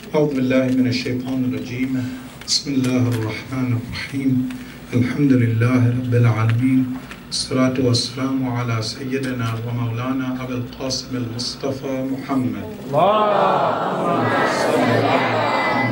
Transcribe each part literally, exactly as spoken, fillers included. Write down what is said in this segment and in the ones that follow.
أعوذ بالله من الشيطان الرجيم بسم الله الرحمن الرحيم الحمد لله رب العالمين الصلاة والسلام على سيدنا ومولانا أبي القاسم المصطفى محمد اللهم صل على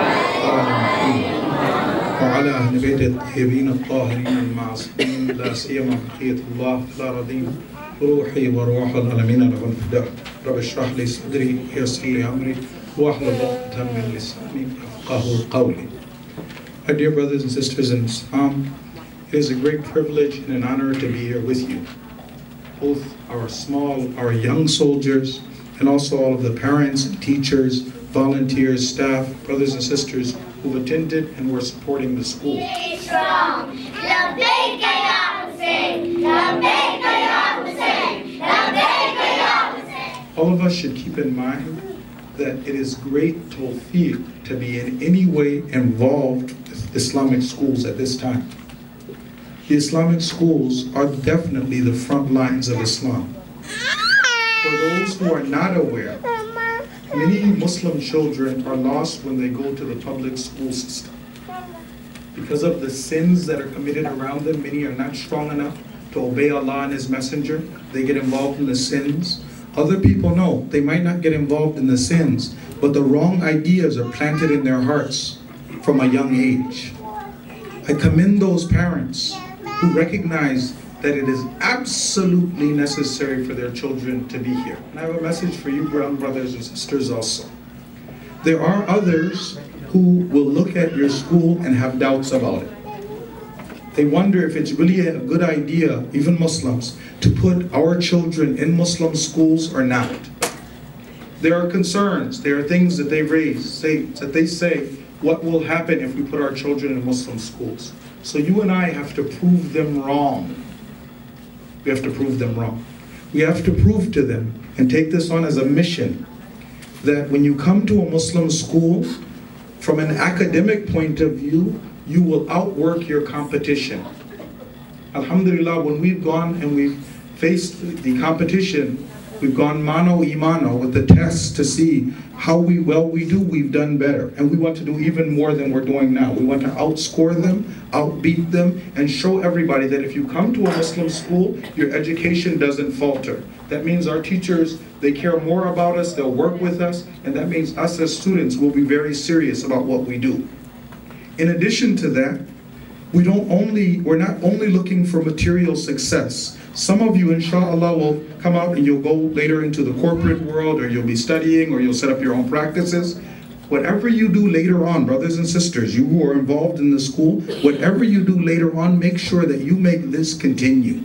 محمد وعلى أهل بيت الطيبين الطاهرين المعصومين لا سيما بقية الله فلا رضيم روحي وروح العالمين له الفداء رب اشرح لي صدري ويسر لي أمري واحلل عقدة من لساني يفقهوا قولي. My dear brothers and sisters in Islam, it is a great privilege and an honor to be here with you. Both our small, our young soldiers, and also all of the parents and teachers, volunteers, staff, brothers and sisters who've attended and were supporting the school. Stay strong. Labbaik ya Hussein. Labbaik ya Hussein. Labbaik ya Hussein. All of us should keep in mind that it is great tawfiq to be in any way involved with Islamic schools at this time. The Islamic schools are definitely the front lines of Islam. For those who are not aware, many Muslim children are lost when they go to the public school system. Because of the sins that are committed around them, many are not strong enough to obey Allah and His Messenger. They get involved in the sins. Other people know they might not get involved in the sins, but the wrong ideas are planted in their hearts from a young age. I commend those parents who recognize that it is absolutely necessary for their children to be here. And I have a message for you, brothers and sisters also. There are others who will look at your school and have doubts about it. They wonder if it's really a good idea, even Muslims, to put our children in Muslim schools or not. There are concerns, there are things that they raise, say, that they say, what will happen if we put our children in Muslim schools? So you and I have to prove them wrong. We have to prove them wrong. We have to prove to them, and take this on as a mission, that when you come to a Muslim school, from an academic point of view, you will outwork your competition. Alhamdulillah, when we've gone and we've faced the competition, we've gone mano y mano with the tests to see how we well we do, we've done better. And we want to do even more than we're doing now. We want to outscore them, outbeat them, and show everybody that if you come to a Muslim school, your education doesn't falter. That means our teachers, they care more about us, they'll work with us, and that means us as students will be very serious about what we do. In addition to that, we don't only, we're not only looking for material success. Some of you, inshallah, will come out and you'll go later into the corporate world, or you'll be studying, or you'll set up your own practices. Whatever you do later on, brothers and sisters, you who are involved in the school, whatever you do later on, make sure that you make this continue.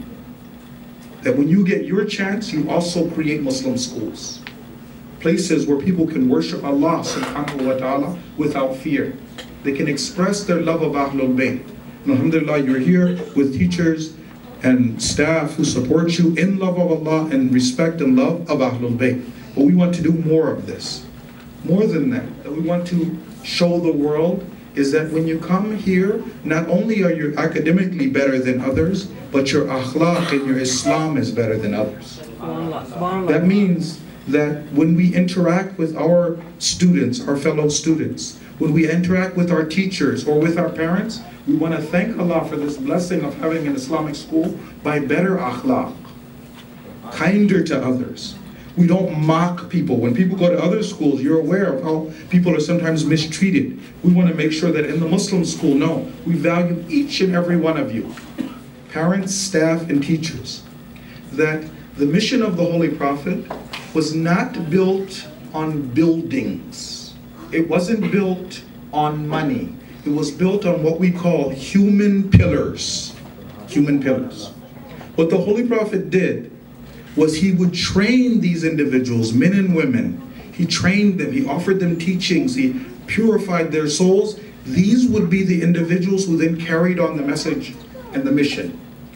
That when you get your chance, you also create Muslim schools. Places where people can worship Allah subhanahu wa ta'ala without fear. They can express their love of Ahlul Bayt. Alhamdulillah, you're here with teachers and staff who support you in love of Allah and respect and love of Ahlul Bayt. But we want to do more of this. More than that, that we want to show the world is that when you come here, not only are you academically better than others, but your akhlaq and your Islam is better than others. That means that when we interact with our students, our fellow students, when we interact with our teachers or with our parents, we want to thank Allah for this blessing of having an Islamic school by better akhlaq, kinder to others. We don't mock people. When people go to other schools, you're aware of how people are sometimes mistreated. We want to make sure that in the Muslim school, no, we value each and every one of you, parents, staff, and teachers, that the mission of the Holy Prophet was not built on buildings. It wasn't built on money. It was built on what we call human pillars. Human pillars. What the Holy Prophet did was he would train these individuals, men and women. He trained them, he offered them teachings, he purified their souls. These would be the individuals who then carried on the message and the mission.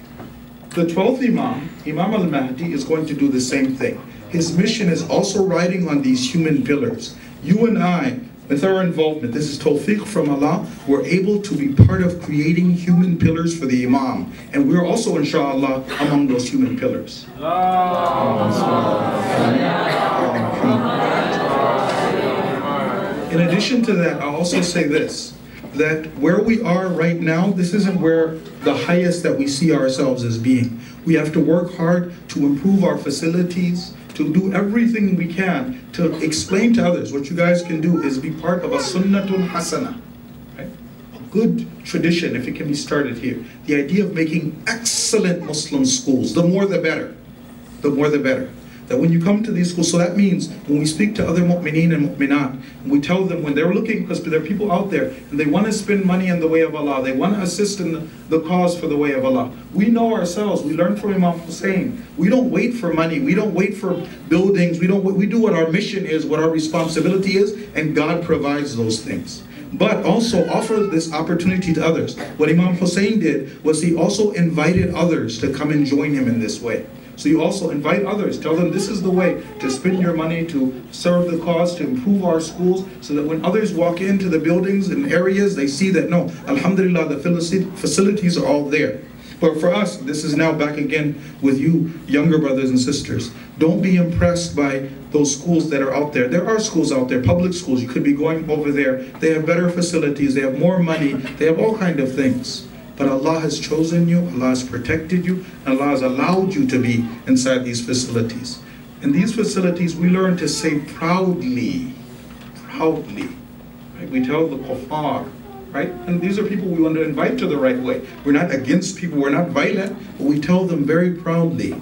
The twelfth Imam, Imam al-Mahdi, is going to do the same thing. His mission is also riding on these human pillars. You and I, with our involvement, this is tawfiq from Allah, we're able to be part of creating human pillars for the Imam. And we're also, inshallah, among those human pillars. In addition to that, I'll also say this, that where we are right now, this isn't where the highest that we see ourselves as being. We have to work hard to improve our facilities, to do everything we can to explain to others. What you guys can do is be part of a sunnatun hasana, right? A good tradition, if it can be started here. The idea of making excellent Muslim schools, the more the better, the more the better. That when you come to these schools, so that means when we speak to other mu'mineen and mu'minat, and we tell them when they're looking, because there are people out there, and they want to spend money in the way of Allah, they want to assist in the, the cause for the way of Allah. We know ourselves, we learn from Imam Hussein. We don't wait for money, we don't wait for buildings, we don't we do what our mission is, what our responsibility is, and God provides those things. But also offer this opportunity to others. What Imam Hussein did was he also invited others to come and join him in this way. So you also invite others, tell them this is the way to spend your money, to serve the cause, to improve our schools, so that when others walk into the buildings and areas, they see that no, alhamdulillah, the facilities are all there. But for us, this is now back again with you, younger brothers and sisters. Don't be impressed by those schools that are out there. There are schools out there, public schools. You could be going over there. They have better facilities. They have more money. They have all kinds of things. But Allah has chosen you, Allah has protected you, and Allah has allowed you to be inside these facilities. In these facilities, we learn to say proudly, proudly. Right? We tell the kuffar, right? And these are people we want to invite to the right way. We're not against people, we're not violent, but we tell them very proudly.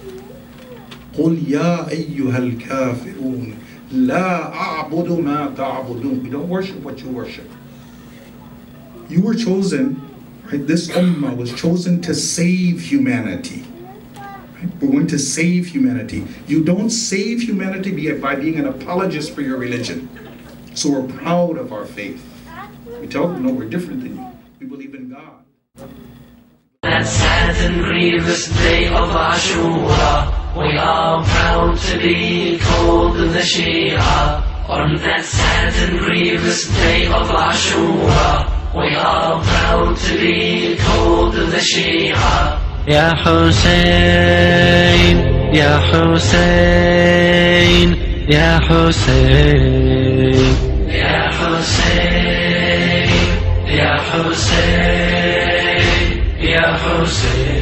قُلْ يَا أَيُّهَا الْكَافِرُونَ لَا أَعْبُدُ مَا تَعْبُدُونَ. We don't worship what you worship. You were chosen. Right? This ummah was chosen to save humanity. Right? We're going to save humanity. You don't save humanity by being an apologist for your religion. So we're proud of our faith. We tell them, no, we're different than you. We believe in God. That sad and grievous day of Ashura, we are proud to be called the Shia. On that sad and grievous day of Ashura, we are proud to be called the Shia. Ya Hussein, Ya Hussein, Ya Hussein, Ya Hussein, Ya Hussein, Ya Hussein.